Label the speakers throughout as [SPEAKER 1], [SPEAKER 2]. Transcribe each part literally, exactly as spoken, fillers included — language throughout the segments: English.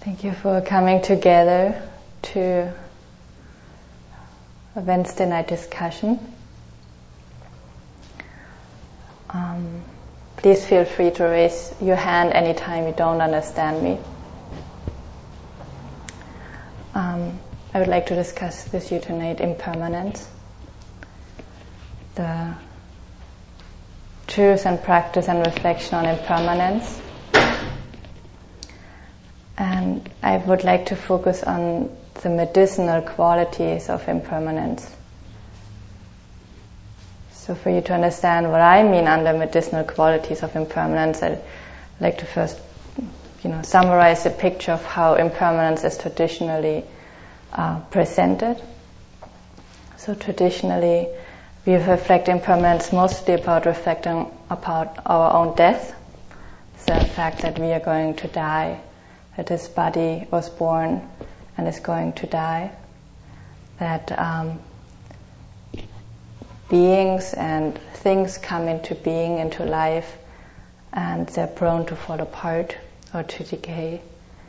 [SPEAKER 1] Thank you for coming together to a Wednesday night discussion. Um, please feel free to raise your hand anytime you don't understand me. Um, I would like to discuss with you tonight impermanence, the truth and practice and reflection on impermanence. And I would like to focus on the medicinal qualities of impermanence. So for you to understand what I mean under medicinal qualities of impermanence, I'd like to first, you know, summarize the picture of how impermanence is traditionally uh, presented. So traditionally, we reflect impermanence mostly about reflecting about our own death, the fact that we are going to die, that this body was born and is going to die, that um, beings and things come into being, into life, and they're prone to fall apart or to decay.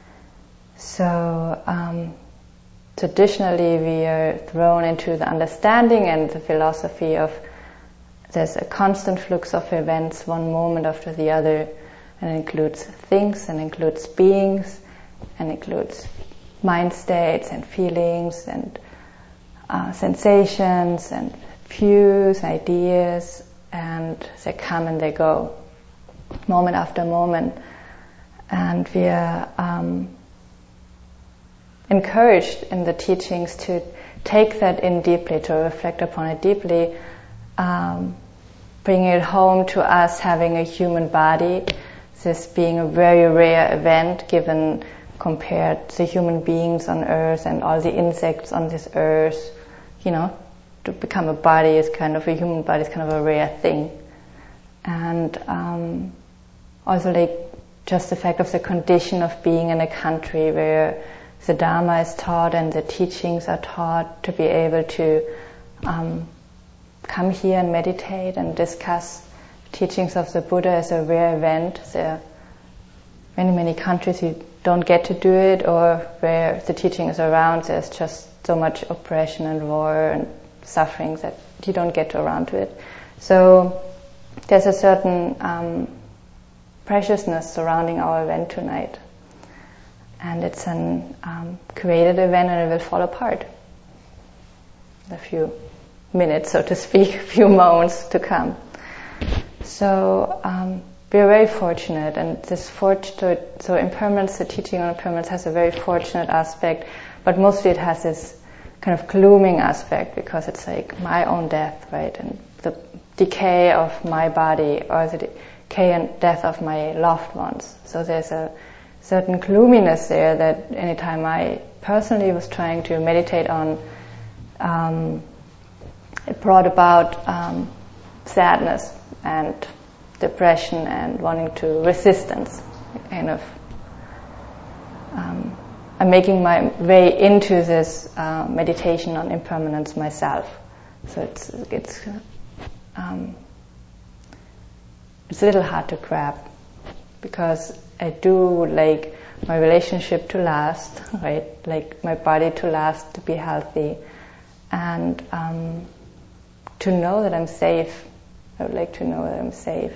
[SPEAKER 1] So um, traditionally we are thrown into the understanding and the philosophy of there's a constant flux of events, one moment after the other, and includes things and includes beings and includes mind states and feelings and uh, sensations and views, ideas, and they come and they go, moment after moment. And we are um, encouraged in the teachings to take that in deeply, to reflect upon it deeply, um, bringing it home to us having a human body, this being a very rare event given compared to human beings on earth and all the insects on this earth. You know, to become a body is kind of, a human body is kind of a rare thing. And um, also like just the fact of the condition of being in a country where the Dharma is taught and the teachings are taught, to be able to um, come here and meditate and discuss teachings of the Buddha as a rare event. There are many, many countries you don't get to do it, or where the teaching is around, there's just so much oppression and war and suffering that you don't get around to it. So there's a certain um, preciousness surrounding our event tonight. And it's an um, created event, and it will fall apart in a few minutes, so to speak, a few moments to come. So um, we're very fortunate, and this fortunate, so impermanence, the teaching on impermanence has a very fortunate aspect, but mostly it has this kind of glooming aspect, because it's like my own death, right, and the decay of my body, or the decay and death of my loved ones. So there's a certain gloominess there that anytime I personally was trying to meditate on, um, it brought about um, sadness and depression and wanting to resistance, kind of. Um, I'm making my way into this uh, meditation on impermanence myself, so it's it's um, it's a little hard to grab, because I do like my relationship to last, right? Like my body to last, to be healthy, and um, to know that I'm safe. I would like to know that I'm safe.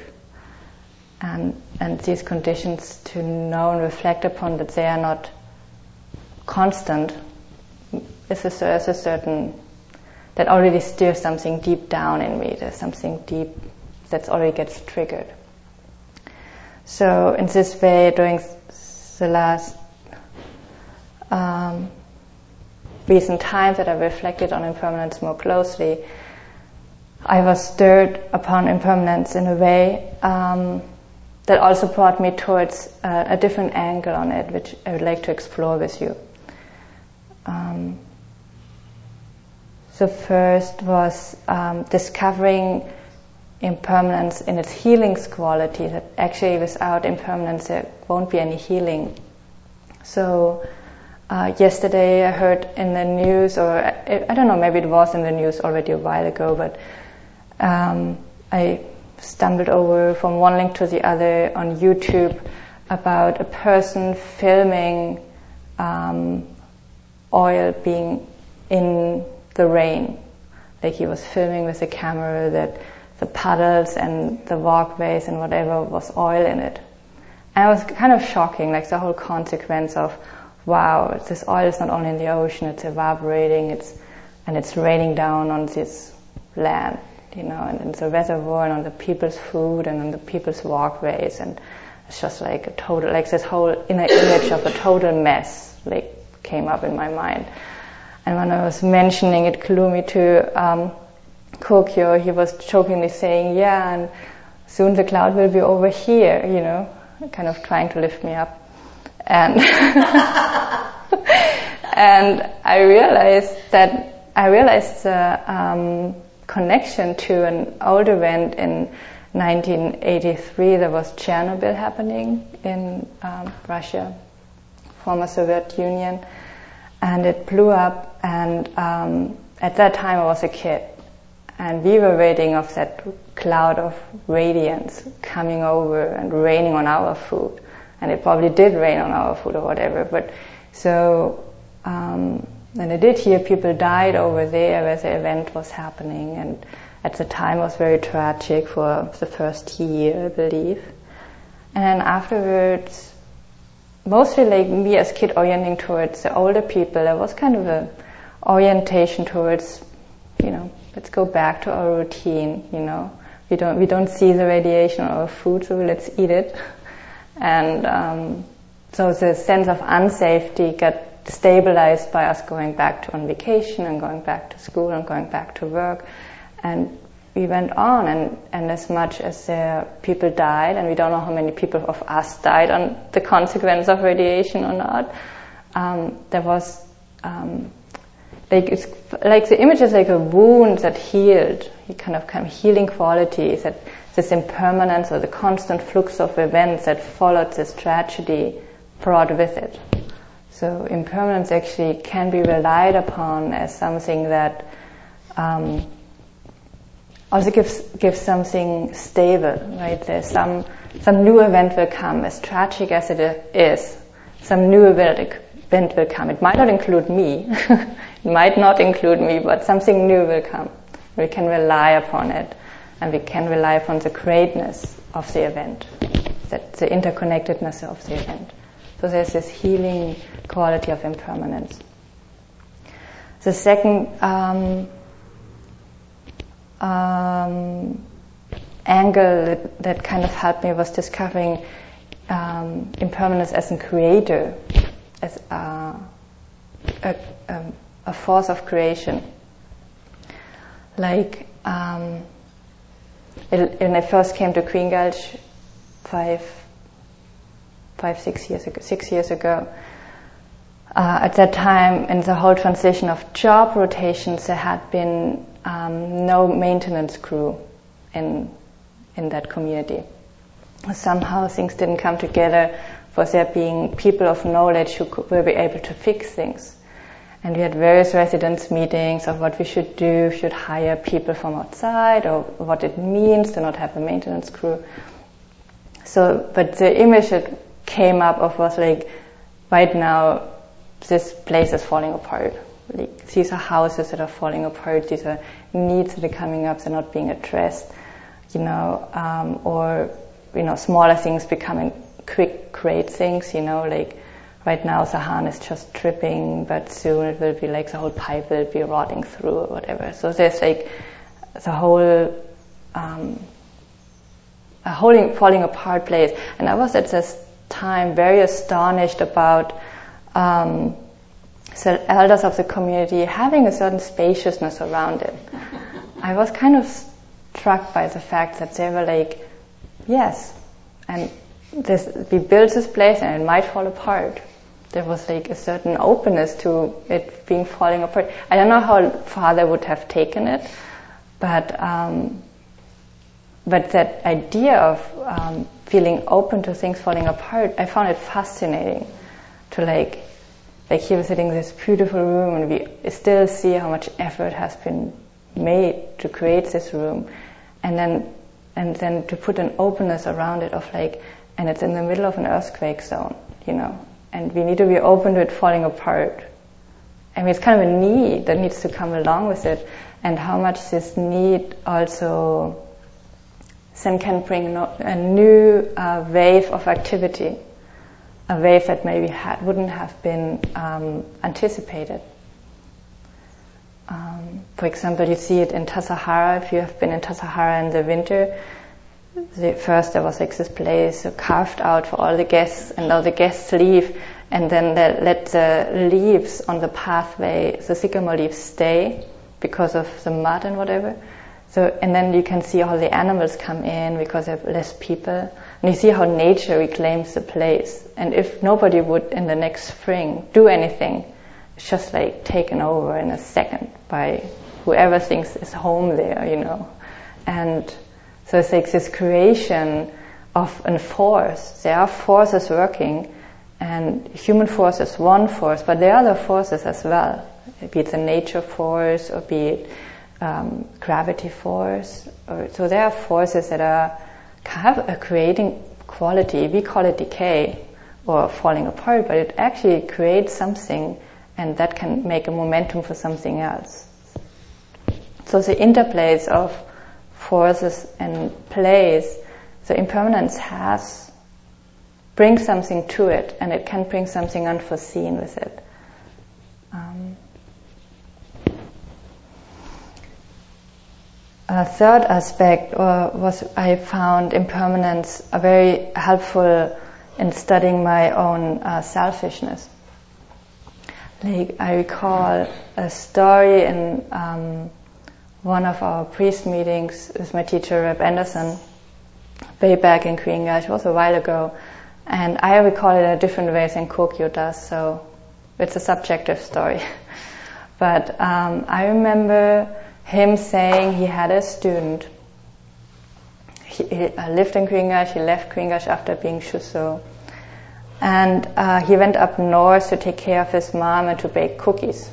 [SPEAKER 1] And and these conditions, to know and reflect upon that they are not constant, is a, is a certain, that already stirs something deep down in me. There's something deep that already gets triggered. So in this way, during the last um, recent times that I reflected on impermanence more closely, I was stirred upon impermanence in a way um, that also brought me towards uh, a different angle on it, which I would like to explore with you. Um, so first was um, discovering impermanence in its healing quality, that actually without impermanence there won't be any healing. So uh, yesterday I heard in the news, or I, I don't know, maybe it was in the news already a while ago, but um, I stumbled over from one link to the other on YouTube about a person filming um, oil being in the rain. Like he was filming with a camera that the puddles and the walkways and whatever was oil in it. And it was kind of shocking, like the whole consequence of, wow, this oil is not only in the ocean, it's evaporating, it's and it's raining down on this land, you know, and in the reservoir and on the people's food and on the people's walkways, and it's just like a total, like this whole inner image of a total mess, like came up in my mind. And when I was mentioning it, Kulumi, to um, Kokyo, he was jokingly saying, yeah, and soon the cloud will be over here, you know, kind of trying to lift me up. And and I realized that I realized the um, connection to an old event in nineteen eighty-three. There was Chernobyl happening in um, Russia, former Soviet Union, and it blew up. And um, at that time, I was a kid, and we were waiting of that cloud of radiance coming over and raining on our food. And it probably did rain on our food or whatever. But so, um, and I did hear people died over there where the event was happening. And at the time it was very tragic for the first year, I believe. And then afterwards, mostly like me as kid orienting towards the older people, there was kind of a orientation towards, you know, let's go back to our routine, you know. We don't, we don't see the radiation on our food, so let's eat it. And um, so the sense of unsafety got stabilized by us going back to on vacation and going back to school and going back to work. And we went on, and, and as much as uh, people died, and we don't know how many people of us died on the consequence of radiation or not, um, there was um, like it's like the image is like a wound that healed, kind of kind of healing qualities, that this impermanence or the constant flux of events that followed this tragedy brought with it. So impermanence actually can be relied upon as something that um, also gives gives something stable, right? There's some some new event will come, as tragic as it is. Some new event event will come. It might not include me. It might not include me, but something new will come. We can rely upon it, and we can rely upon the greatness of the event, that the interconnectedness of the event. So there's this healing quality of impermanence. The second um, um, angle that, that kind of helped me was discovering um, impermanence as a creator, as a, a, um, a force of creation. Like um, it, when I first came to Queen Gulch five, five, six years ago, six years ago, uh, at that time in the whole transition of job rotations, there had been um, no maintenance crew in in that community. Somehow things didn't come together for there being people of knowledge who could, will be able to fix things. And we had various residents meetings of what we should do, should hire people from outside, or what it means to not have a maintenance crew. So, but the image that came up of was like, right now, this place is falling apart. Like, these are houses that are falling apart, these are needs that are coming up, they're not being addressed, you know, um, or, you know, smaller things becoming quick, great things, you know, like, right now the Han is just dripping, but soon it will be like the whole pipe will be rotting through or whatever. So there's like the whole, um, a whole falling apart place. And I was at this time very astonished about um, the elders of the community having a certain spaciousness around it. I was kind of struck by the fact that they were like, yes, and this, we built this place and it might fall apart. There was like a certain openness to it being falling apart. I don't know how far they would have taken it, but um, but that idea of um, feeling open to things falling apart, I found it fascinating. To like, like here we're sitting in this beautiful room, and we still see how much effort has been made to create this room, and then and then to put an openness around it of like, and it's in the middle of an earthquake zone, you know. and we need to be open to it falling apart. I mean, it's kind of a need that needs to come along with it, and how much this need also then can bring a new uh, wave of activity, a wave that maybe had, wouldn't have been um, anticipated. Um, for example, you see it in Tassajara. If you have been in Tassajara in the winter, the, first there was like this place carved out for all the guests, and all the guests leave, and then they let the leaves on the pathway, the sycamore leaves, stay because of the mud and whatever. So, and then you can see all the animals come in because there are less people. And you see how nature reclaims the place. And if nobody would in the next spring do anything, it's just like taken over in a second by whoever thinks is home there, you know. And so it's like this creation of a force. There are forces working, and human force is one force, but there are other forces as well. Be it the nature force, or be it um, gravity force. Or, so there are forces that are have a creating quality. We call it decay or falling apart, but it actually creates something, and that can make a momentum for something else. So the interplays of forces and plays, the impermanence has brings something to it, and it can bring something unforeseen with it. Um, a third aspect uh, was I found impermanence uh, very helpful in studying my own uh, selfishness. Like I recall a story in um, one of our priest meetings with my teacher, Reb Anderson, way back in Kringa. It was a while ago, and I recall it in a different way than Kokyo does, so it's a subjective story. But um, I remember him saying he had a student. He, he lived in Kringash, he left Kringash after being Shuso. And uh, he went up north to take care of his mom and to bake cookies.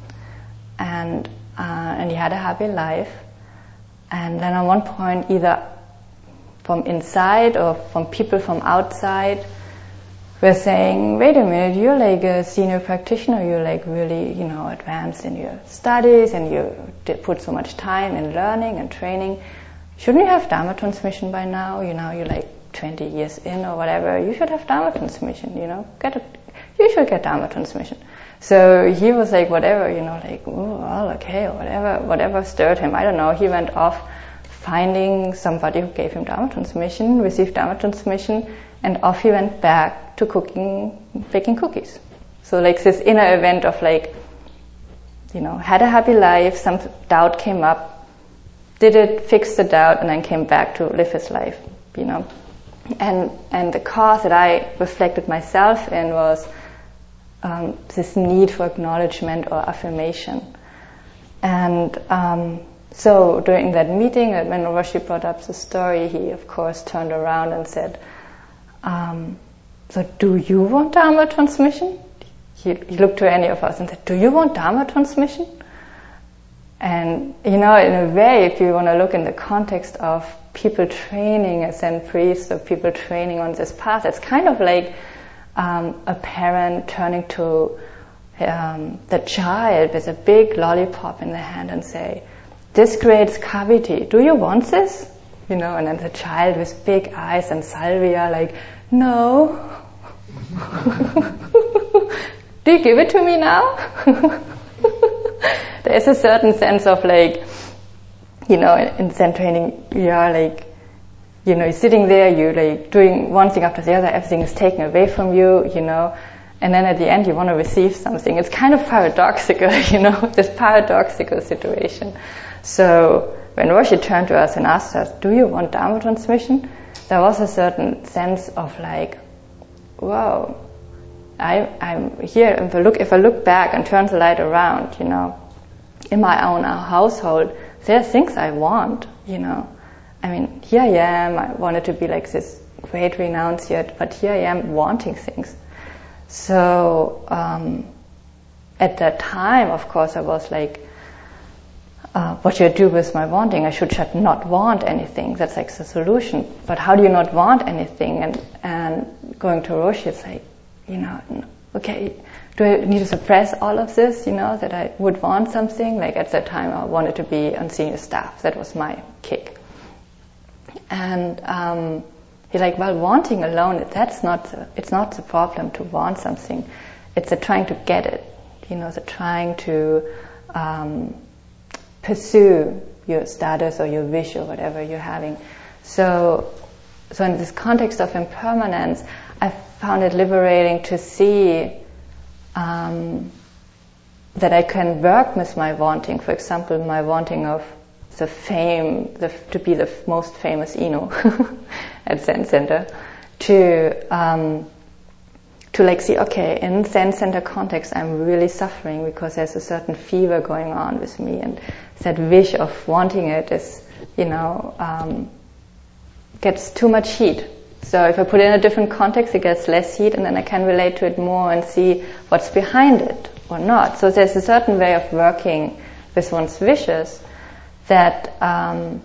[SPEAKER 1] And uh, and he had a happy life. And then at one point, either from inside or from people from outside, were saying, wait a minute, you're like a senior practitioner, you're like really, you know, advanced in your studies, and you put so much time in learning and training. Shouldn't you have Dharma transmission by now? You know, you're like twenty years in or whatever. You should have Dharma transmission, you know. Get a, you should get Dharma transmission. So he was like, whatever, you know, like, oh, well, okay, or whatever, whatever stirred him. I don't know. He went off finding somebody who gave him Dharma transmission, received Dharma transmission, and off he went back to cooking, baking cookies. So like this inner event of like, you know, had a happy life, some doubt came up, did it, fixed the doubt, and then came back to live his life, you know. And and the cause that I reflected myself in was um, this need for acknowledgement or affirmation. And um, so during that meeting, when Roshi brought up the story, he of course turned around and said, um, so do you want Dharma transmission? He, he looked to any of us and said, do you want Dharma transmission? And, you know, in a way, if you want to look in the context of people training as Zen priests or people training on this path, it's kind of like um, a parent turning to um, the child with a big lollipop in their hand and say, this creates cavity. Do you want this? You know, and then the child with big eyes and salvia like, no. Do you give it to me now? There's a certain sense of like, you know, in Zen training, you are like, you know, you're sitting there, you're like doing one thing after the other, everything is taken away from you, you know, and then at the end you want to receive something. It's kind of paradoxical, you know, this paradoxical situation. So when Roshi turned to us and asked us, do you want Dharma transmission? There was a certain sense of like, wow, I, I'm here. If I look, if I look back and turn the light around, you know, in my own household, there are things I want, you know. I mean, here I am, I wanted to be like this great renunciate, but here I am wanting things. So, um, at that time, of course, I was like, uh, what should I do with my wanting? I should, should not want anything. That's like the solution. But how do you not want anything? And, and going to Roshi, it's like, you know, okay, do I need to suppress all of this, you know, that I would want something? Like at that time I wanted to be on senior staff. That was my kick. And um, he's like, well, wanting alone, that's not the, it's not the problem to want something. It's the trying to get it, you know, the trying to um, pursue your status or your wish or whatever you're having. So, so in this context of impermanence, I found it liberating to see um, that I can work with my wanting. For example, my wanting of the fame, the, to be the most famous Inu at Zen Center, to um, to like see, okay, in Zen Center context, I'm really suffering because there's a certain fever going on with me, and that wish of wanting it is, you know, um, gets too much heat. So if I put it in a different context, it gets less heat, and then I can relate to it more and see what's behind it or not. So there's a certain way of working with one's wishes that um,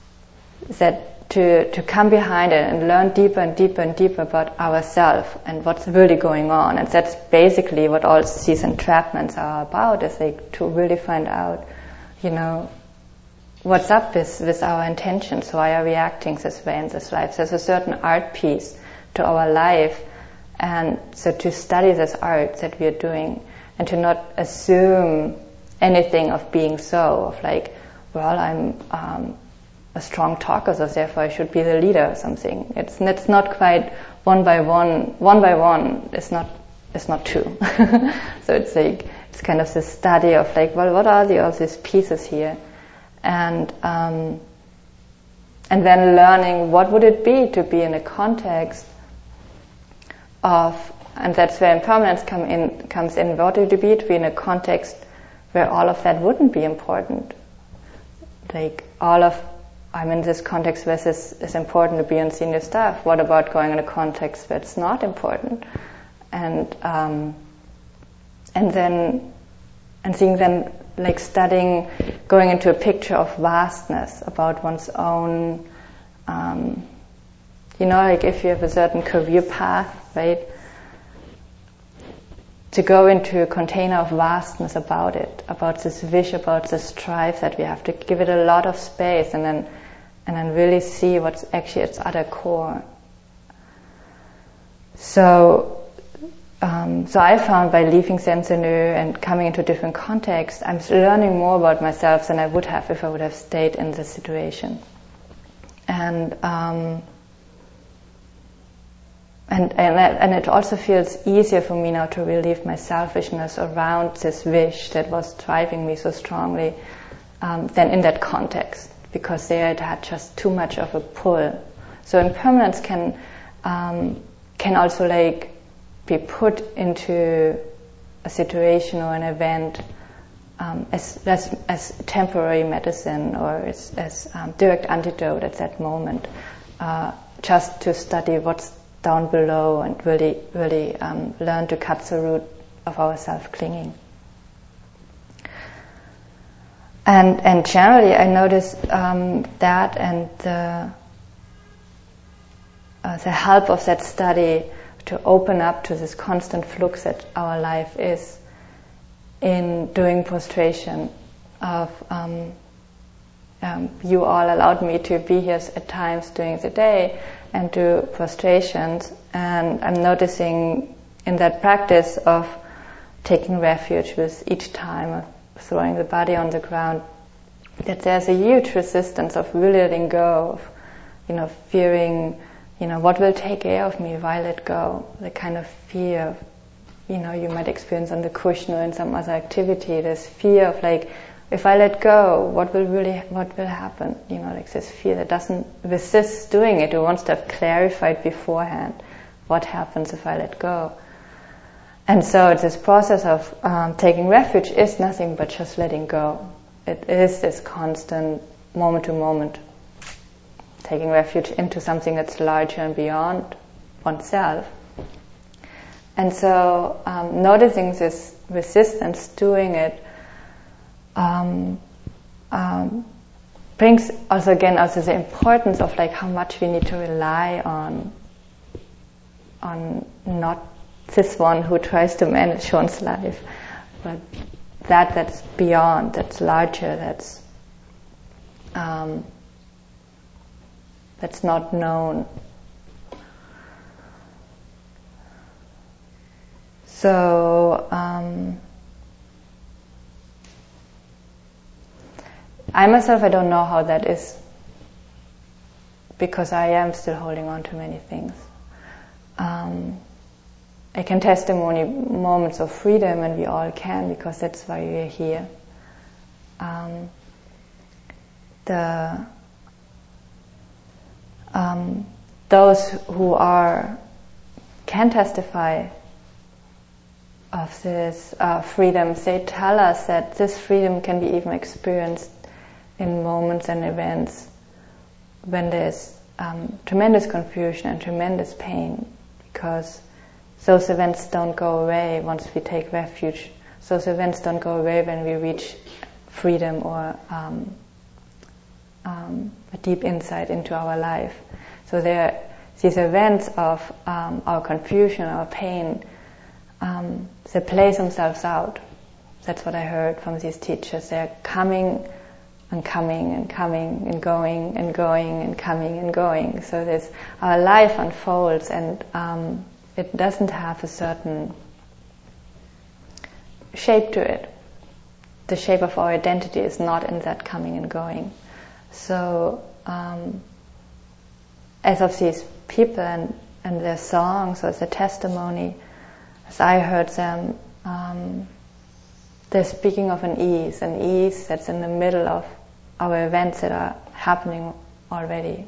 [SPEAKER 1] that to to come behind it and learn deeper and deeper and deeper about ourselves and what's really going on. And that's basically what all these entrapments are about, is like to really find out, you know, what's up with, with our intentions, why are we acting this way in this life. There's a certain art piece to our life, and so to study this art that we are doing and to not assume anything of being so, of like, well, I'm um, a strong talker, so therefore I should be the leader or something. It's, it's not quite one by one, one by one, it's not, it's not two. So it's like, it's kind of this study of like, well, what are the, all these pieces here? And um, and then learning what would it be to be in a context of, and that's where impermanence come in, comes in, what would it be to be in a context where all of that wouldn't be important? Like all of, I'm in this context where this is important to be on senior staff. What about going in a context where it's not important? And um, and then and seeing then like studying, going into a picture of vastness about one's own, um, you know, like if you have a certain career path, right, to go into a container of vastness about it, about this wish, about this strive, that we have to give it a lot of space, and then and then really see what's actually its other core. So Um, so I found by leaving Zen-Zenu and coming into different contexts, I'm learning more about myself than I would have if I would have stayed in this situation. And um, and and, and it also feels easier for me now to relieve my selfishness around this wish that was driving me so strongly um, than in that context, because there it had just too much of a pull. So impermanence can um, can also like be put into a situation or an event um, as, as as temporary medicine or as, as um, direct antidote at that moment, uh, just to study what's down below and really really um, learn to cut the root of our self-clinging. And and generally, I noticed um, that and the uh, the help of that study to open up to this constant flux that our life is in doing prostration of um, um, you all allowed me to be here at times during the day and do prostrations, and I'm noticing in that practice of taking refuge with each time of throwing the body on the ground that there's a huge resistance of really letting go, of, you know, fearing, you know, what will take care of me if I let go? The kind of fear, you know, you might experience on the cushion or in some other activity. This fear of like, if I let go, what will really, what will happen? You know, like this fear that doesn't resist doing it. It wants to have clarified beforehand what happens if I let go. And so this process of um, taking refuge is nothing but just letting go. It is this constant moment to moment taking refuge into something that's larger and beyond oneself. And so um, noticing this resistance, doing it, um, um, brings also again also the importance of like how much we need to rely on on not this one who tries to manage one's life, but that that's beyond, that's larger, that's um, that's not known. So um, I myself, I don't know how that is, because I am still holding on to many things. Um, I can testimony moments of freedom, and we all can, because that's why we are here. Um, the um, those who are can testify of this uh, freedom, they tell us that this freedom can be even experienced in moments and events when there's um, tremendous confusion and tremendous pain, because those events don't go away once we take refuge. Those events don't go away when we reach freedom or um, um, a deep insight into our life. So there, these events of um, our confusion, our pain, um, they play themselves out. That's what I heard from these teachers. They're coming and coming and coming and going and going and coming and going. So this, our life unfolds, and um, it doesn't have a certain shape to it. The shape of our identity is not in that coming and going. So um, as of these people and, and their songs or their testimony, as I heard them, um, they're speaking of an ease, an ease that's in the middle of our events that are happening already.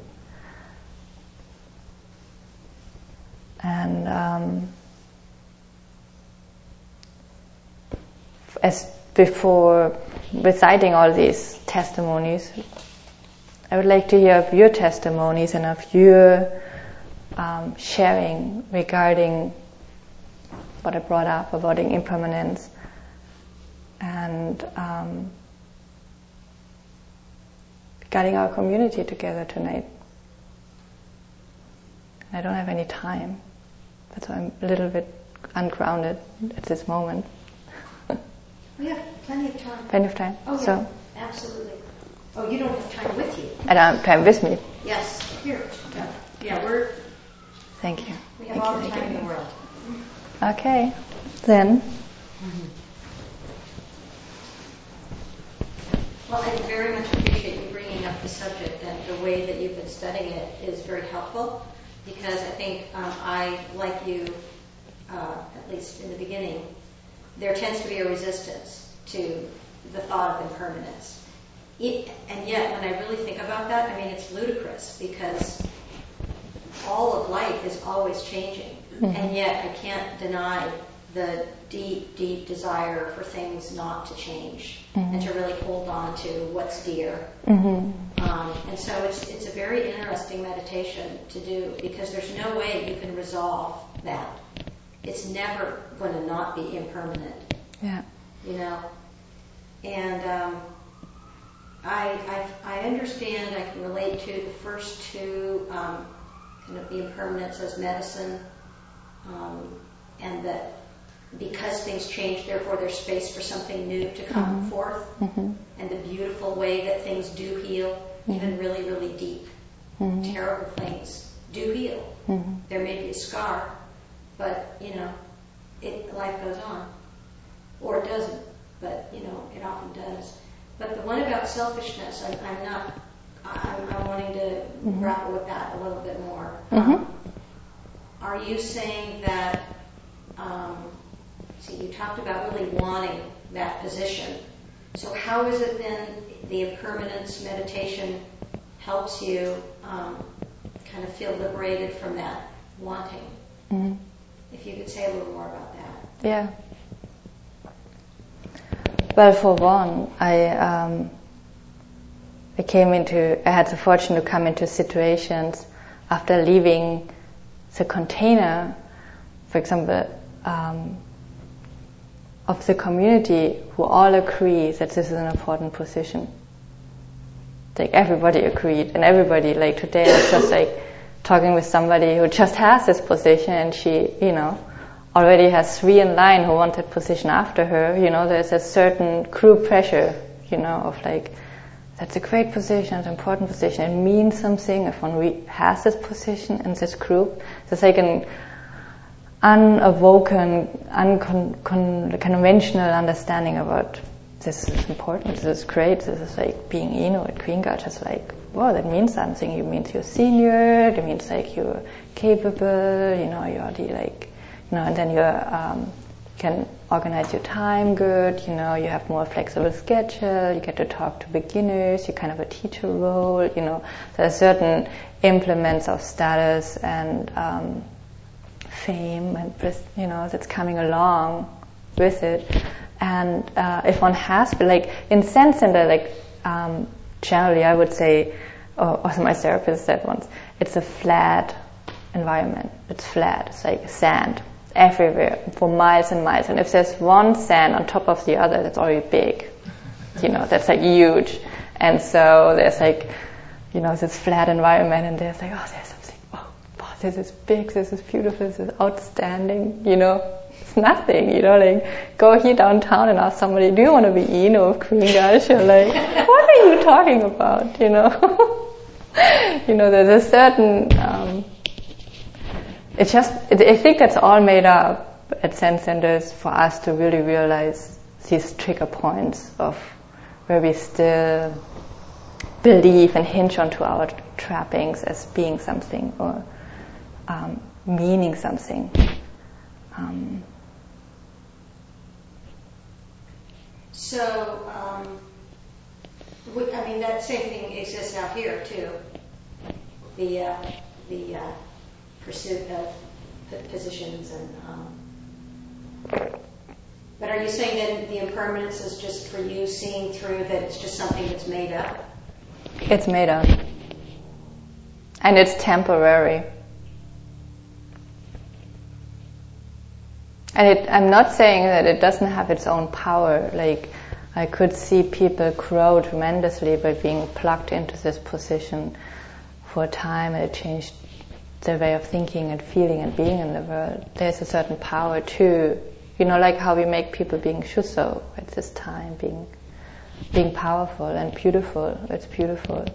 [SPEAKER 1] And um, as before reciting all these testimonies, I would like to hear of your testimonies and of your um, sharing regarding what I brought up about impermanence, and um, guiding our community together tonight. I don't have any time, that's why I'm a little bit ungrounded at this moment.
[SPEAKER 2] We have plenty of time.
[SPEAKER 1] Plenty of time.
[SPEAKER 2] Oh, yeah,
[SPEAKER 1] so,
[SPEAKER 2] absolutely. Oh, you don't have time with you.
[SPEAKER 1] I don't have time with me.
[SPEAKER 2] Yes, here. Yeah, yeah we're.
[SPEAKER 1] Thank you.
[SPEAKER 2] We have
[SPEAKER 1] thank
[SPEAKER 2] all
[SPEAKER 1] you,
[SPEAKER 2] the time
[SPEAKER 1] you.
[SPEAKER 2] in the world.
[SPEAKER 1] Okay, then.
[SPEAKER 2] Mm-hmm. Well, I very much appreciate you bringing up the subject, and the way that you've been studying it is very helpful, because I think um, I, like you, uh, at least in the beginning, there tends to be a resistance to the thought of impermanence. It, and yet, when I really think about that, I mean, it's ludicrous, because all of life is always changing. Mm-hmm. And yet, I can't deny the deep, deep desire for things not to change, mm-hmm. and to really hold on to what's dear. Mm-hmm. Um, and so it's it's a very interesting meditation to do, because there's no way you can resolve that. It's never going to not be impermanent.
[SPEAKER 1] Yeah.
[SPEAKER 2] You know? And um, I, I I understand, I can relate to the first two, um, kind of the impermanence as medicine, um, and that because things change, therefore there's space for something new to come mm-hmm. forth, mm-hmm. and the beautiful way that things do heal, mm-hmm. even really, really deep, mm-hmm. terrible things do heal. Mm-hmm. There may be a scar, but, you know, it, life goes on. Or it doesn't, but, you know, it often does. But the one about selfishness, I'm, I'm not, I'm, I'm wanting to mm-hmm. grapple with that a little bit more. Mm-hmm. Um, are you saying that, um, see, you talked about really wanting that position. So how is it then the impermanence meditation helps you um, kind of feel liberated from that wanting? Mm-hmm. If you could say a little more about that.
[SPEAKER 1] Yeah. Well, for one, I um, I came into, I had the fortune to come into situations after leaving the container, for example, um, of the community, who all agree that this is an important position. Like everybody agreed, and everybody, like today I was just like talking with somebody who just has this position, and she, you know, already has three in line who want that position after her, you know, there's a certain group pressure, you know, of like, that's a great position, it's an important position, it means something if one re- has this position in this group. There's like an unawoken, unconventional understanding about this is important, this is great, this is like being Ino at Queen God, just like, whoa, that means something. It means you're senior, it means like you're capable, you know, you're the like, you know, and then you're, um, you can organize your time good, you know, you have more flexible schedule, you get to talk to beginners, you're kind of a teacher role, you know, there are certain implements of status and um, fame and, you know, that's coming along with it. And uh, if one has, like, in Zen Center, like, um, generally I would say, or also my therapist said once, it's a flat environment. It's flat. It's like sand everywhere for miles and miles. And if there's one sand on top of the other, that's already big. You know, that's like huge. And so there's like, you know, this flat environment, and there's like, oh, there's something, oh, wow, this is big, this is beautiful, this is outstanding, you know. It's nothing, you know, like, go here downtown and ask somebody, do you want to be Ino of Queen Gash? You're like, what are you talking about, you know? You know, there's a certain, um, it's just, it, I think that's all made up at Zen Centers for us to really realize these trigger points of where we still believe and hinge onto our trappings as being something or um, meaning something. Um,
[SPEAKER 2] so, um, we, I mean, that same thing exists out here too. The uh, the uh, pursuit of p- positions and. Um, but are you saying that the impermanence is just for you seeing through that it's just something that's made up?
[SPEAKER 1] It's made up, and it's temporary. And it, I'm not saying that it doesn't have its own power. Like, I could see people grow tremendously by being plugged into this position for a time, and it changed their way of thinking and feeling and being in the world. There's a certain power too, you know, like how we make people being shuso at this time, being being powerful and beautiful. It's beautiful.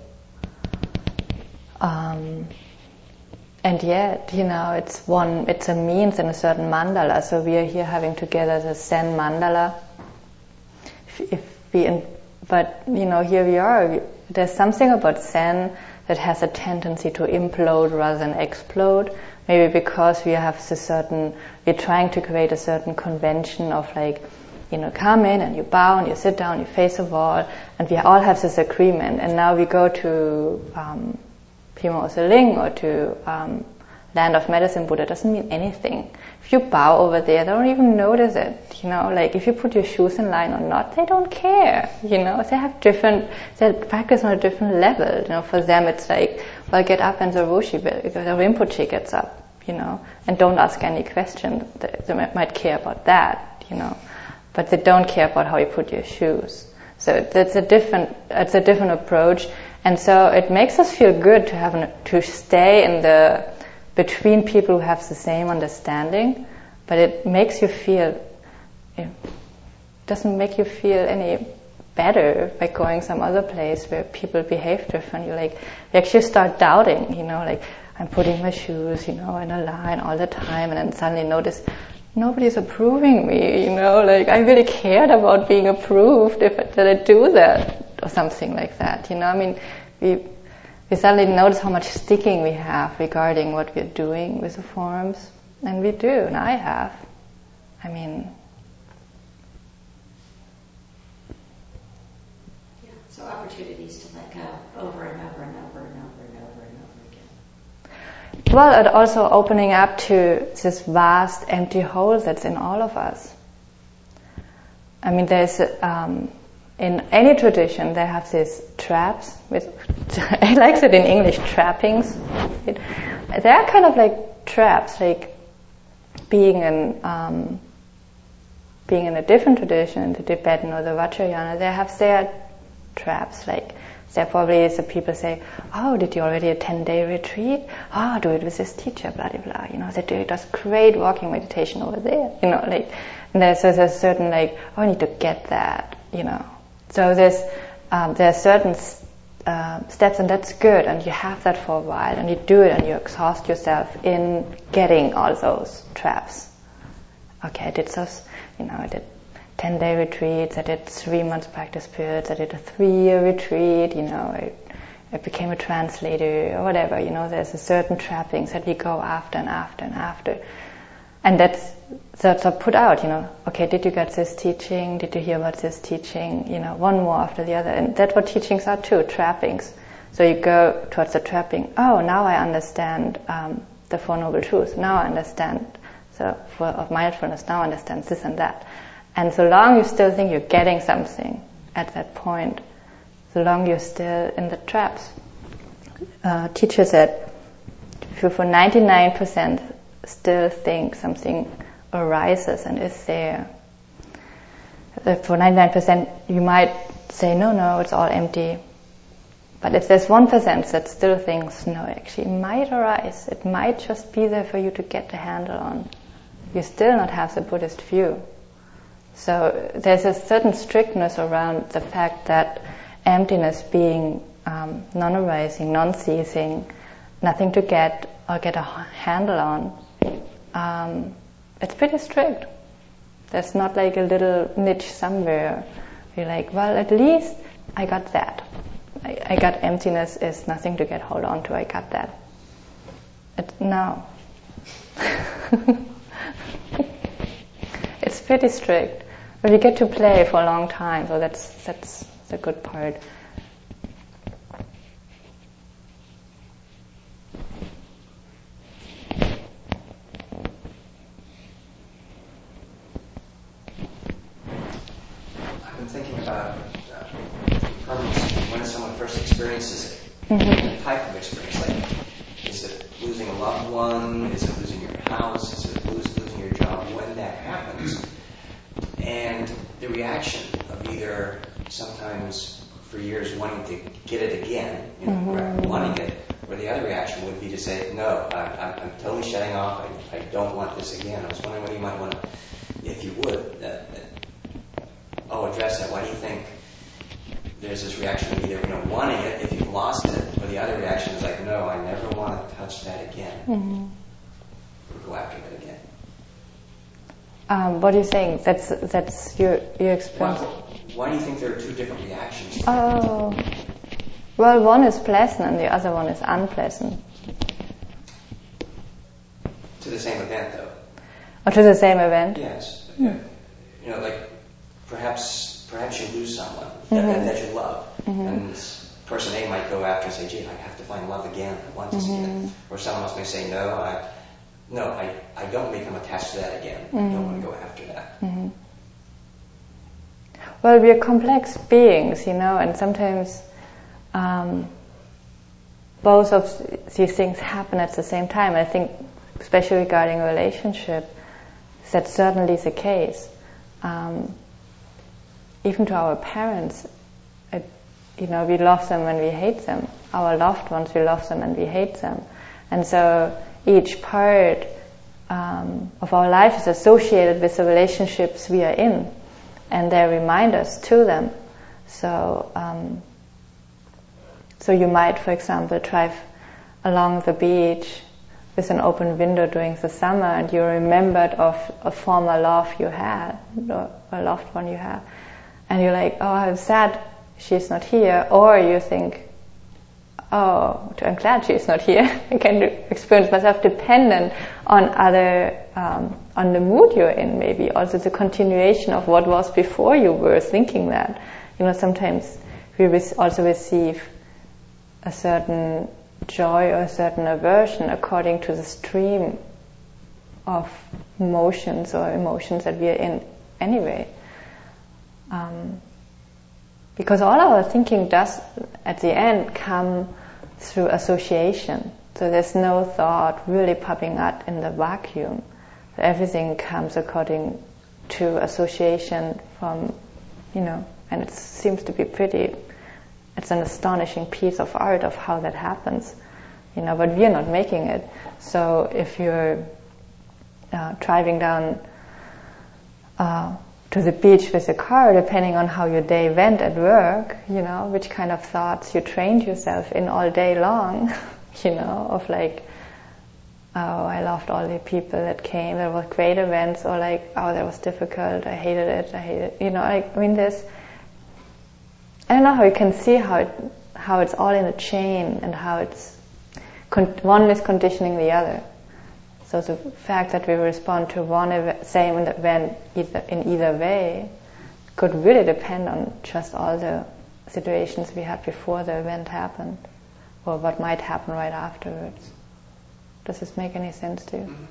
[SPEAKER 1] Um, And yet, you know, it's one, it's a means in a certain mandala. So we are here having together the Zen mandala. If, if we, in, but you know, here we are. There's something about Zen that has a tendency to implode rather than explode. Maybe because we have this certain, we're trying to create a certain convention of like, you know, come in and you bow and you sit down, you face a wall, and we all have this agreement. And now we go to um, Pima Osa Ling or to um, Land of Medicine Buddha, doesn't mean anything. If you bow over there, they don't even notice it, you know, like if you put your shoes in line or not, they don't care, you know, they have different, they practice on a different level, you know, for them it's like, well, get up and the Roshi, the Rinpoche gets up, you know, and don't ask any questions, they might care about that, you know, but they don't care about how you put your shoes. So that's a different, it's a different approach. And so it makes us feel good to have an, to stay in the between people who have the same understanding, but it makes you feel, it doesn't make you feel any better by going some other place where people behave differently. Like you actually start doubting, you know, like I'm putting my shoes, you know, in a line all the time, and then suddenly notice nobody's approving me, you know, like I really cared about being approved if I, did I do that. Or something like that, you know. I mean, we we suddenly notice how much sticking we have regarding what we're doing with the forms, and we do, and I have. I mean,
[SPEAKER 2] yeah. So opportunities to let go over and over and over and over and over and over again.
[SPEAKER 1] Well, it also opening up to this vast empty hole that's in all of us. I mean, there's. Um, In any tradition, they have these traps. With, I like it in English, trappings. It, they are kind of like traps, like being in um, being in a different tradition, in the Tibetan or the Vajrayana. They have their traps, like There probably is a people say, oh, did you already a ten-day retreat? Oh, do it with this teacher, blah, blah, blah. You know, they do does great walking meditation over there. You know, like, and there's, there's a certain, like, oh, I need to get that, you know. So there's, um, there are certain uh, steps, and that's good, and you have that for a while, and you do it, and you exhaust yourself in getting all those traps. Okay, I did those, you know, I did ten-day retreats, I did three months practice periods, I did a three-year retreat, you know, I, I became a translator or whatever, you know, there's a certain trappings that we go after and after and after. And that's, that's a put out, you know, okay, did you get this teaching? Did you hear about this teaching? You know, one more after the other. And that's what teachings are too, trappings. So you go towards the trapping, oh, now I understand um, the Four Noble Truths, now I understand the Four of Mindfulness, now I understand this and that. And so long you still think you're getting something at that point, so long you're still in the traps. Uh, teacher said, if you for ninety-nine percent still think something arises and is there, for ninety-nine percent you might say, no, no, it's all empty. But if there's one percent that still thinks, no, actually it might arise, it might just be there for you to get the handle on, you still not have the Buddhist view. So there's a certain strictness around the fact that emptiness being um, non-arising, non-ceasing, nothing to get or get a handle on, um, it's pretty strict. There's not like a little niche somewhere. You're like, well, at least I got that. I, I got emptiness is nothing to get hold on to. I got that. It, no. It's pretty strict. But we get to play for a long time, so that's that's the good part.
[SPEAKER 3] I've been thinking about uh, impermanence when someone first experiences it.
[SPEAKER 1] Mm-hmm.
[SPEAKER 3] The type of experience, like, is it losing a loved one? Is it losing your house? Is it lose, losing your job? When that happens, and the reaction of either sometimes for years wanting to get it again, you know, mm-hmm. wanting it, or the other reaction would be to say, no, I, I'm totally shutting off, I, I don't want this again. I was wondering what you might want to, if you would, uh, oh, address that. Why do you think there's this reaction of either, you know, wanting it if you've lost it, or the other reaction is like, no, I never want to touch that again, mm-hmm. or go after that again?
[SPEAKER 1] Um, what are you saying? That's that's your your experience.
[SPEAKER 3] Why, why do you think there are two different reactions?
[SPEAKER 1] Oh, well, one is pleasant and the other one is unpleasant.
[SPEAKER 3] To the same event, though.
[SPEAKER 1] Or to the same event?
[SPEAKER 3] Yes.
[SPEAKER 1] Mm.
[SPEAKER 3] You know, like perhaps perhaps you lose someone
[SPEAKER 1] mm-hmm.
[SPEAKER 3] that, that you love,
[SPEAKER 1] mm-hmm.
[SPEAKER 3] and person A might go after and say, "Gee, I have to find love again. I want this mm-hmm. again." Or someone else may say, "No, I." No, I, I don't become attached to that again. Mm-hmm. I don't want to go after that.
[SPEAKER 1] Mm-hmm. Well, we are complex beings, you know, and sometimes um, both of these things happen at the same time. I think, especially regarding a relationship, that's certainly the case. Um, even to our parents, it, you know, we love them and we hate them. Our loved ones, we love them and we hate them. And so each part um, of our life is associated with the relationships we are in, and they're reminders to them. So, um, so you might, for example, drive along the beach with an open window during the summer, and you remembered of a former love you had, or a loved one you had, and you're like, oh, I'm sad she's not here, or you think, oh, I'm glad she's not here. I can experience myself dependent on other, um, on the mood you're in, maybe. Also the continuation of what was before you were thinking that. You know, sometimes we also receive a certain joy or a certain aversion according to the stream of emotions or emotions that we are in anyway. Um, because all our thinking does, at the end, come through association. So there's no thought really popping out in the vacuum. Everything comes according to association from, you know, and it seems to be pretty it's an astonishing piece of art of how that happens, you know. But we're not making it. So if you're uh, driving down uh, to the beach with a car, depending on how your day went at work, you know, which kind of thoughts you trained yourself in all day long, you know, of like, oh, I loved all the people that came, there were great events, or like, oh, that was difficult, I hated it, I hated it, you know, like, I mean, there's, I don't know how you can see how it, how it's all in a chain, and how it's, con- one is conditioning the other. So the fact that we respond to one ev- same event either, in either way could really depend on just all the situations we had before the event happened, or what might happen right afterwards. Does this make any sense to you?
[SPEAKER 3] Mm-hmm.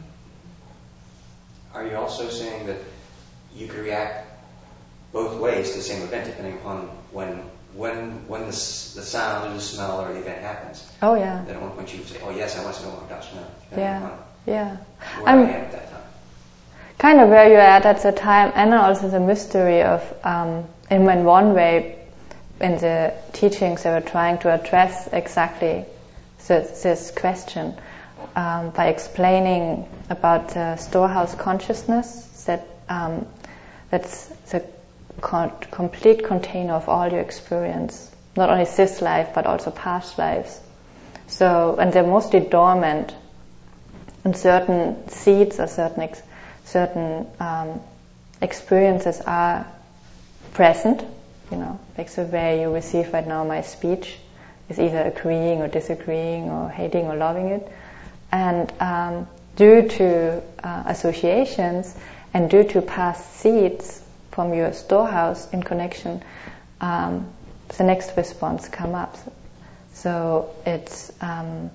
[SPEAKER 3] Are you also saying that you could react both ways to the same event depending upon when when when the, the sound or the smell or the event happens?
[SPEAKER 1] Oh yeah.
[SPEAKER 3] Then at one point you say, oh yes, I want to know, oh gosh, no.
[SPEAKER 1] Yeah, yeah.
[SPEAKER 3] Where
[SPEAKER 1] I'm
[SPEAKER 3] I am at that time.
[SPEAKER 1] Kind of where you're at at the time, and also the mystery of, um, in one way, in the teachings they were trying to address exactly this, this question. Um, by explaining about the storehouse consciousness, that um, that's the con- complete container of all your experience, not only this life but also past lives. So, and they're mostly dormant, and certain seeds or certain ex- certain um, experiences are present. You know, like the way you receive right now my speech is either agreeing or disagreeing or hating or loving it. And um, due to uh, associations and due to past seeds from your storehouse in connection, um, the next response come up. So it's um,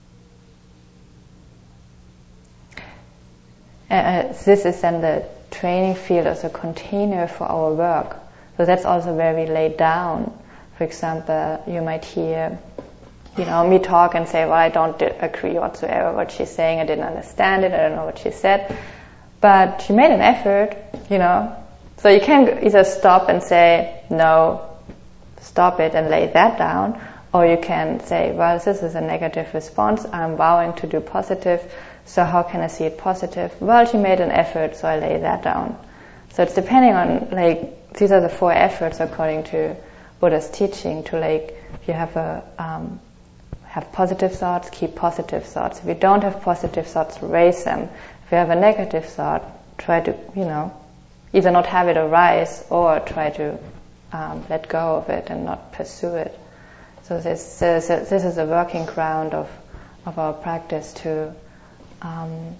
[SPEAKER 1] uh, this is then the training field as a container for our work. So that's also where we lay down. For example, you might hear, you know, me talk and say, well, I don't agree whatsoever with what she's saying. I didn't understand it. I don't know what she said. But she made an effort, you know. So you can either stop and say, no, stop it and lay that down. Or you can say, well, this is a negative response. I'm vowing to do positive. So how can I see it positive? Well, she made an effort, so I lay that down. So it's depending on, like, these are the four efforts according to Buddha's teaching, to, like, if you have a, um, have positive thoughts, keep positive thoughts. If you don't have positive thoughts, raise them. If you have a negative thought, try to, you know, either not have it arise or try to um, let go of it and not pursue it. So this, this, this is a working ground of, of our practice to um,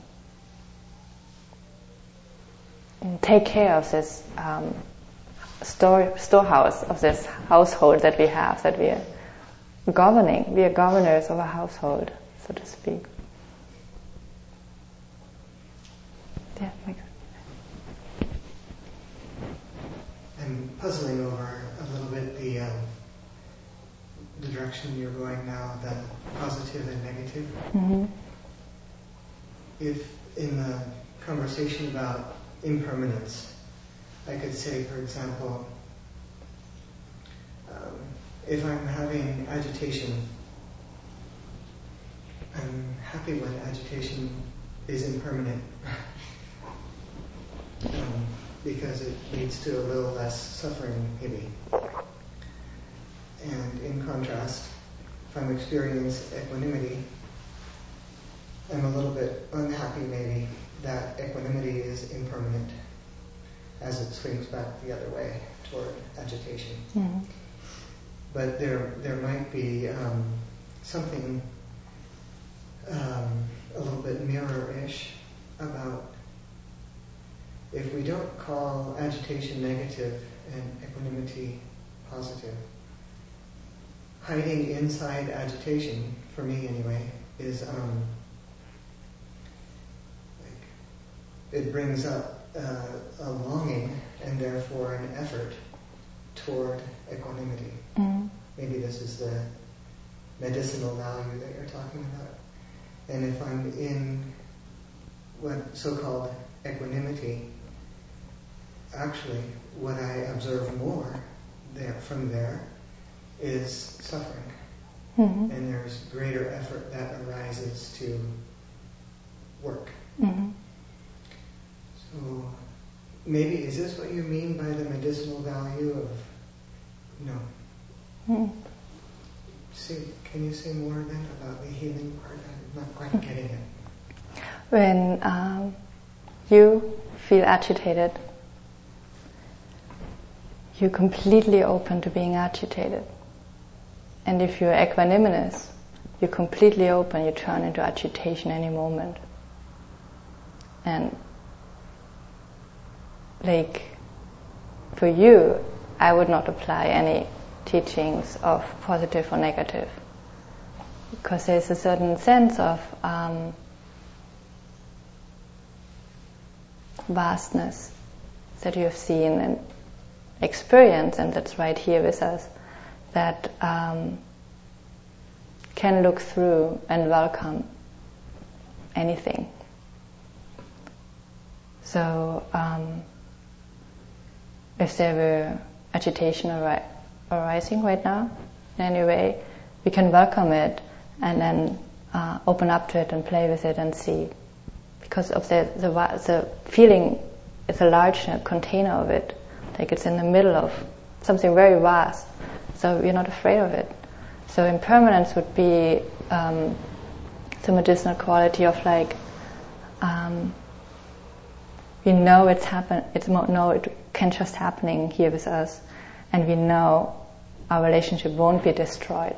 [SPEAKER 1] take care of this um, store, storehouse, of this household that we have, that we are governing. We are governors of a household, so to speak. Yeah, makes sense.
[SPEAKER 4] I'm puzzling over a little bit the um, the direction you're going now, the positive and negative.
[SPEAKER 1] Mm-hmm.
[SPEAKER 4] If in the conversation about impermanence, I could say, for example, um, if I'm having agitation, I'm happy when agitation is impermanent um, because it leads to a little less suffering, maybe. And in contrast, if I'm experiencing equanimity, I'm a little bit unhappy maybe that equanimity is impermanent as it swings back the other way toward agitation.
[SPEAKER 1] Mm-hmm.
[SPEAKER 4] But there there might be um, something um, a little bit mirror-ish about if we don't call agitation negative and equanimity positive, hiding inside agitation, for me anyway, is um, like it brings up uh, a longing and therefore an effort toward equanimity.
[SPEAKER 1] Mm-hmm.
[SPEAKER 4] Maybe this is the medicinal value that you're talking about. And if I'm in what so-called equanimity, actually what I observe more there from there is suffering.
[SPEAKER 1] Mm-hmm.
[SPEAKER 4] And there's greater effort that arises to work.
[SPEAKER 1] Mm-hmm.
[SPEAKER 4] So maybe, is this what you mean by the medicinal value of, no.
[SPEAKER 1] Mm.
[SPEAKER 4] See, can you say more then about the healing part? I'm not quite getting it.
[SPEAKER 1] When um, you feel agitated, you're completely open to being agitated. And if you're equanimous, you're completely open, you turn into agitation any moment. And like, for you, I would not apply any teachings of positive or negative, because there's a certain sense of um, vastness that you have seen and experienced, and that's right here with us, that um, can look through and welcome anything. So um, if there were agitation ari- arising right now in any way, we can welcome it and then uh, open up to it and play with it and see. Because of the, the, the feeling, it's a large container of it, like it's in the middle of something very vast, so we're not afraid of it. So impermanence would be um, the medicinal quality of like, um, we know it's happen. It's mo- no, it can just happening here with us, and we know our relationship won't be destroyed.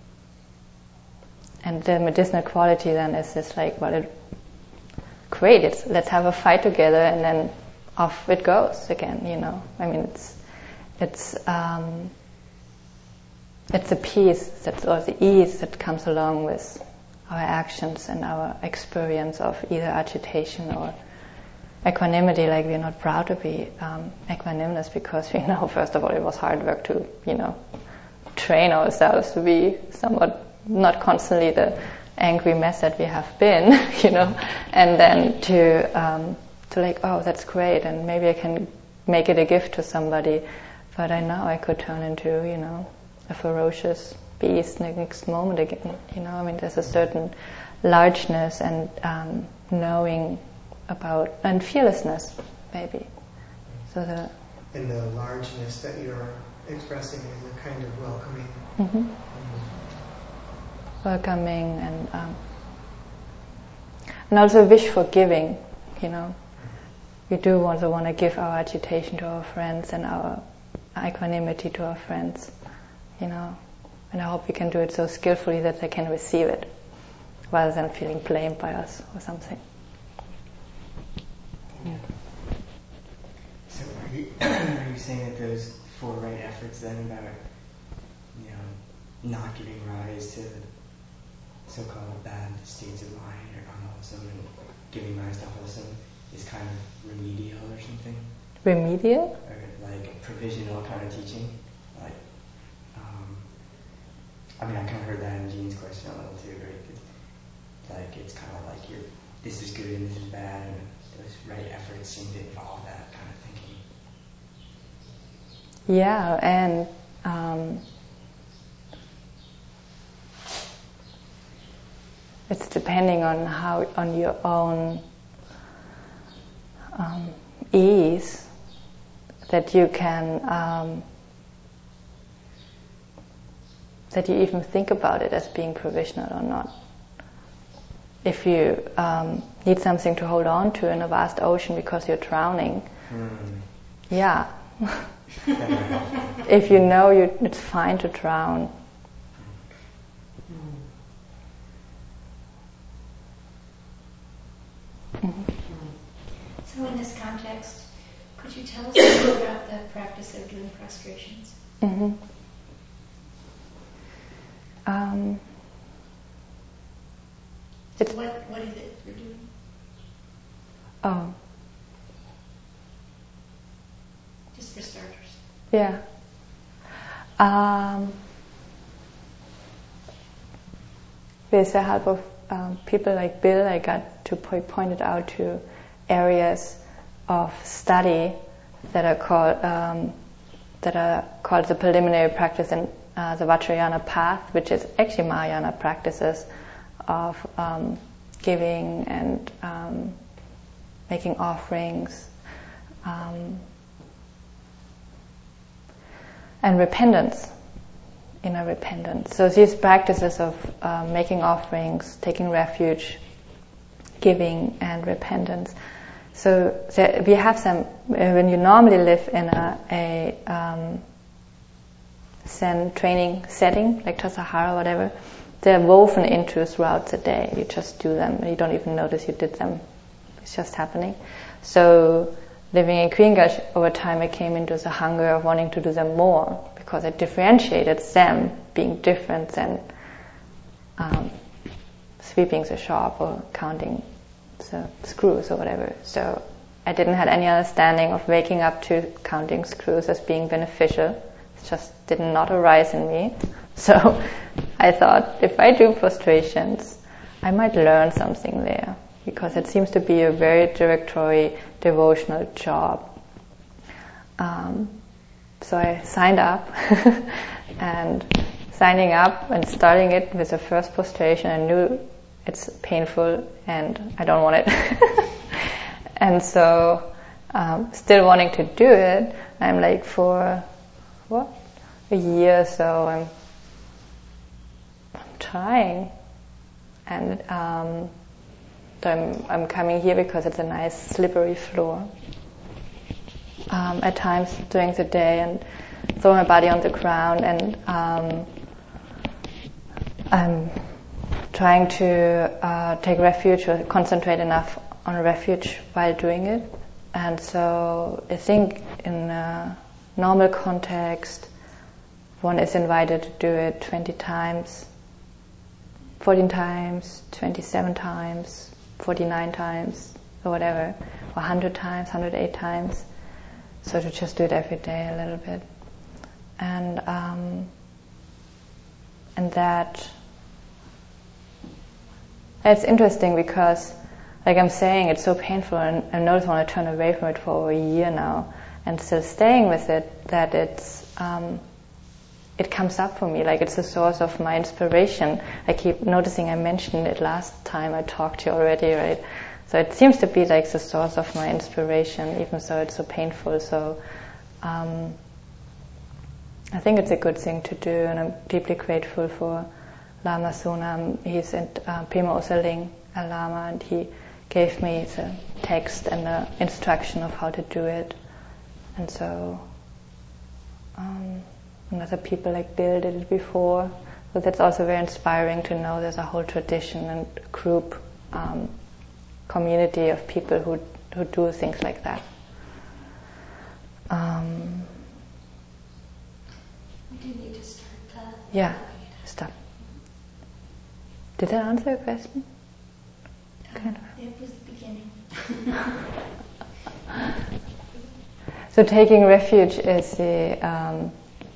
[SPEAKER 1] And the medicinal quality then is just like, well, it, great. It's, let's have a fight together, and then off it goes again. You know, I mean, it's it's um, it's the peace that's, or the ease that comes along with our actions and our experience of either agitation or equanimity. Like, we're not proud to be um, equanimous because we know, first of all, it was hard work to, you know, train ourselves to be somewhat not constantly the angry mess that we have been, you know, and then to um, to like, oh, that's great, and maybe I can make it a gift to somebody, but I know I could turn into, you know, a ferocious beast next moment again. You know, I mean, there's a certain largeness and um, knowing about, and fearlessness, maybe. So the
[SPEAKER 4] and the largeness that you're expressing is a kind of welcoming.
[SPEAKER 1] Mm-hmm.
[SPEAKER 4] Mm-hmm.
[SPEAKER 1] Welcoming and um, and also wish for giving. You know, we do also want to give our agitation to our friends and our equanimity to our friends. You know, and I hope we can do it so skillfully that they can receive it, rather than feeling blamed by us or something.
[SPEAKER 5] Yeah. So are you, are you saying that those four right efforts then about, you know, not giving rise to so-called bad states of mind or unwholesome and giving rise to wholesome is kind of remedial or something?
[SPEAKER 1] Remedial?
[SPEAKER 5] Or like provisional kind of teaching? Like, um, I mean, I kind of heard that in Jean's question a little too, right? It's like, it's kind of like you're, this is good and this is bad, and those right efforts seem to involve that kind of thinking.
[SPEAKER 1] Yeah, and um, it's depending on how, on your own um, ease, that you can, um, that you even think about it as being provisional or not. If you um, need something to hold on to in a vast ocean because you're drowning, mm. yeah. If you know you, it's fine to drown.
[SPEAKER 6] Mm-hmm. So in this context, could you tell us more about the practice of doing prostrations?
[SPEAKER 1] Mm-hmm. Um,
[SPEAKER 6] It's what what is it you're doing?
[SPEAKER 1] Oh.
[SPEAKER 6] Just for starters.
[SPEAKER 1] Yeah. Um, with the help of um, people like Bill, I got to point pointed out to areas of study that are called um, that are called the preliminary practice and uh, the Vajrayana path, which is actually Mahayana practices of um, giving and um, making offerings, um, and repentance, inner repentance. So these practices of uh, making offerings, taking refuge, giving, and repentance. So there, we have some, when you normally live in a, a um, Zen training setting, like Tassajara or whatever, they're woven into throughout the day. You just do them, and you don't even notice you did them. It's just happening. So living in Queen-Gash, over time I came into the hunger of wanting to do them more, because it differentiated them being different than um, sweeping the shop or counting the screws or whatever. So I didn't have any understanding of waking up to counting screws as being beneficial. It just did not arise in me. So I thought, if I do prostrations, I might learn something there, because it seems to be a very directory, devotional job. Um, so I signed up, and signing up and starting it with the first prostration, I knew it's painful and I don't want it. And so, um, still wanting to do it, I'm like, for what, a year or so, I'm, I'm trying, and um, so I'm, I'm coming here because it's a nice slippery floor. Um, at times during the day, and throw my body on the ground, and um, I'm trying to uh, take refuge or concentrate enough on refuge while doing it. And so I think in a normal context, one is invited to do it twenty times, fourteen times, twenty-seven times, forty-nine times, or whatever, or one hundred times, one hundred eight times. So to just do it every day a little bit. And um, and that, it's interesting because, like I'm saying, it's so painful, and I notice when I turn away from it for over a year now, and still staying with it, that it's um, it comes up for me, like it's a source of my inspiration. I keep noticing, I mentioned it last time I talked to you already, right? So it seems to be like the source of my inspiration, even though it's so painful. So um, I think it's a good thing to do, and I'm deeply grateful for Lama Sonam. He's at uh, Pema Osaling, a Lama, and he gave me the text and the instruction of how to do it. And so um, and other people like Bill did it before. So that's also very inspiring to know there's a whole tradition and group um, community of people who who do things like that. Um,
[SPEAKER 6] We do need to start. Uh,
[SPEAKER 1] yeah, stop. Did that answer your question?
[SPEAKER 6] uh,
[SPEAKER 1] Kind of.
[SPEAKER 6] It was the beginning.
[SPEAKER 1] So taking refuge is the um,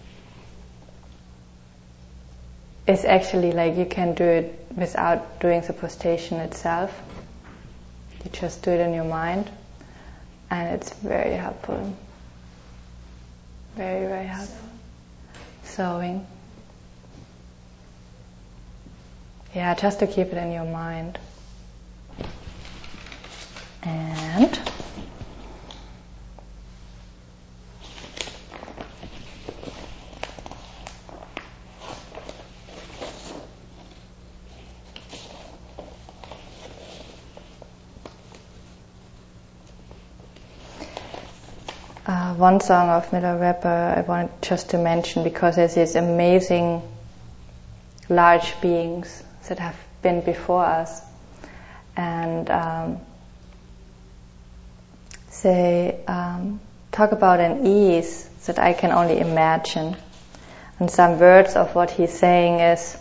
[SPEAKER 1] is actually like you can do it without doing the prostration itself. You just do it in your mind, and it's very helpful. Very, very helpful. Sewing. Yeah, just to keep it in your mind. And Uh, one song of Milarepa I wanted just to mention, because there's these amazing large beings that have been before us, and um, they um, talk about an ease that I can only imagine. And some words of what he's saying is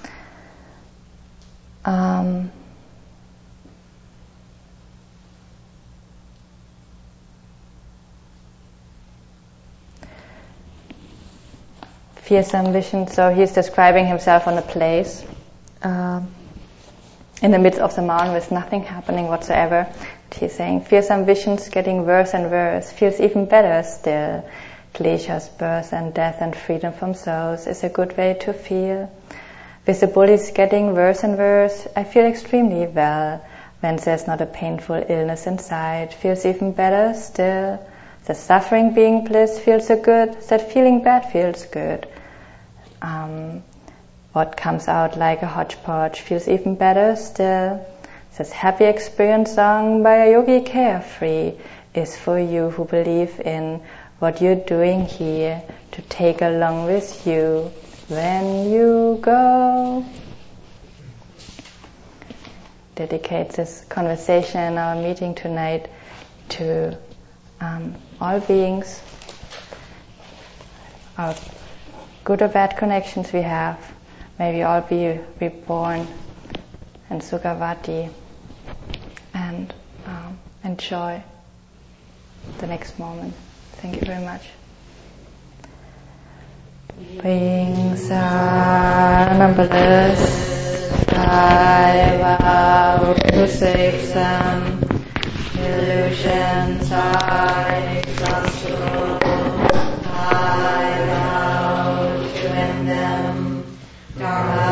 [SPEAKER 1] um, fierce ambition. So he's describing himself on a place um, in the midst of the mountain with nothing happening whatsoever. He's saying, fierce ambitions getting worse and worse, feels even better still. kleshas, birth and death and freedom from souls is a good way to feel. With the bullies getting worse and worse, I feel extremely well. When there's not a painful illness inside, feels even better still. The suffering being bliss feels so good, that feeling bad feels good. Um, what comes out like a hodgepodge feels even better still. This happy experience sung by a yogi carefree is for you who believe in what you're doing here, to take along with you when you go. Dedicate this conversation in our meeting tonight to um, all beings, our good or bad connections we have. May we all be reborn in Sukhavati and um, enjoy the next moment. Thank you very much. Wings are numberless. I vow to save them. Illusions are inexhaustible. I vow to end them. Dharma